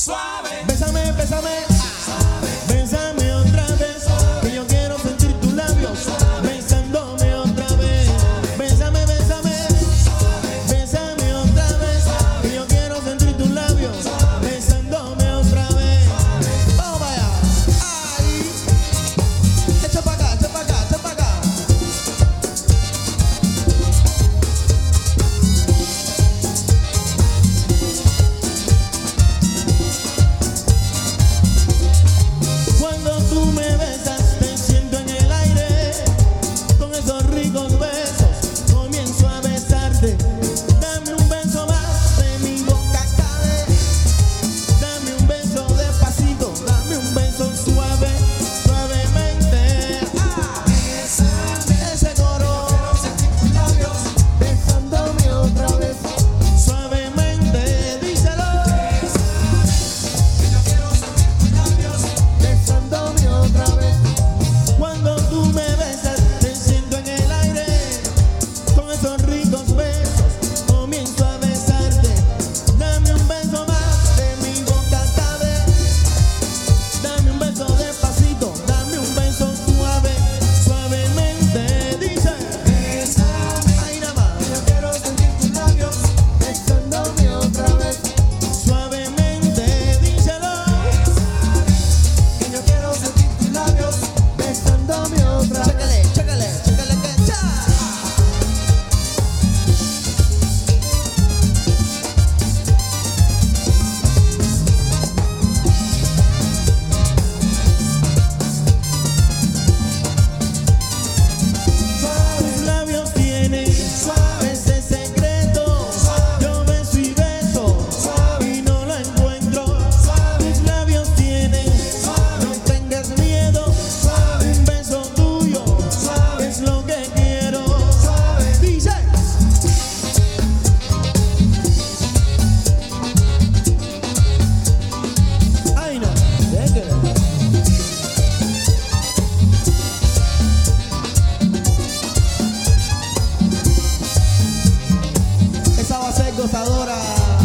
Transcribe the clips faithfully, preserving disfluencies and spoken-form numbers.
Suave. Bésame, bésame, bésame otra vez, que yo quiero sentir tus labios besándome otra vez. Bésame, bésame, bésame otra vez, que yo quiero sentir tus labios besándome otra vez. Vamos para allá. Ay, echa para acá, echa para acá, echa para acá. Cuando tú me besas, te siento en el aire. Con esos ricos besos, comienzo a besarte. Dame un beso más, de mi boca cabe. Dame un beso despacito, dame un beso suave, suavemente. Ah, ese coro, besándome otra vez, suavemente, díselo. Besándome otra vez. Cuando tú me besas, te siento en el aire. Con esos ricos besos, comienzo a besarte. Dame un beso más, de mi boca cabe. Dame un beso despacito, dame un beso suave, suavemente. Dice, ahí nada más. Yo quiero sentir tus labios besándome otra vez, suavemente. Díselo. Que yo quiero sentir tus labios besándome otra vez. Chécale, chécale, chécale que cha. Tus labios tienen ese secreto. Yo beso y beso y no lo encuentro. Tus labios tienen, no tengas miedo. Un beso tuyo es lo que quiero. Dice. Ay no, déjale. Esa va a ser gozadora.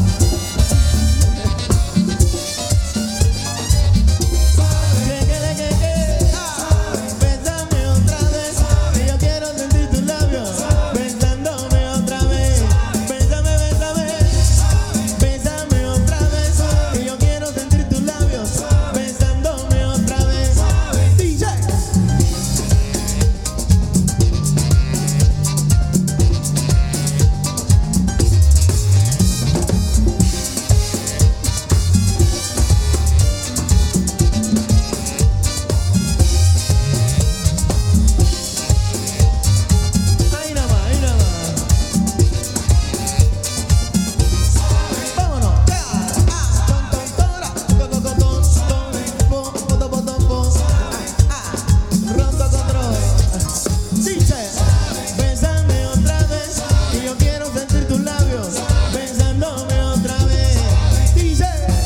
Que, que, que, que, ah, bésame otra vez, que yo quiero sentir tus labios besándome otra vez. Bésame, bésame, bésame otra vez, que yo quiero sentir tus labios besándome otra vez. Dice. Ahí nada más, ahí nada más. Vámonos. Ah, ton, ton, tora, con, con, con, ton, ton, pom, pom, pom, pom, pom. Ah, ah, rondo, contro. Dice, bésame otra vez, que yo quiero sentir tus labios besándome otra vez. Dice.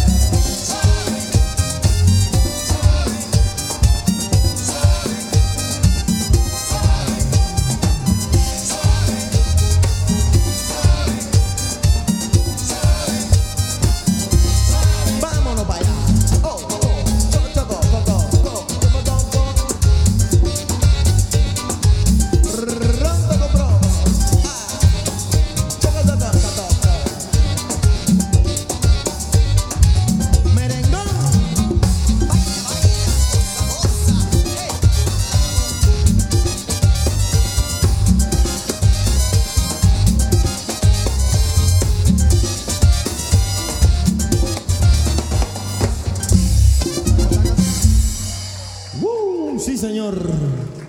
Vámonos para allá. Oh, oh, oh. Choco, choco, choco, choco, choco, choco. Rondo, compro. Ah. Choco, choco, choco, choco. Merengón. ¡Woo! Sí, señor.